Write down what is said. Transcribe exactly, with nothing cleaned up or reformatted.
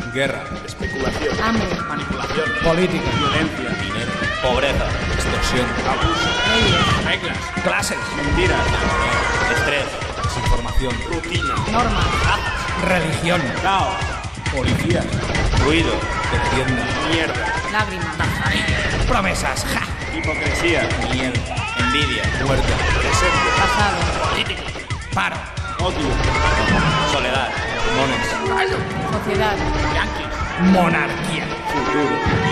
Guerra. Especulación. Hambre. Manipulación. Política. Violencia. Dinero. Pobreza. Extorsión. Abuso. Leyes. Reglas. Clases. Mentiras. Estrés. Desinformación. Rutina. Normas. Religión. Caos. Policías. Ruido. Defienda. Mierda. Lágrimas. Promesas. ¡Ja! Hipocresía. Miedo. Envidia. Muerte. Presente. Pasado. Política. Paro. Odio. Soledad. Pulmones. Sociedad. Yankees. Monarquía. Futuro.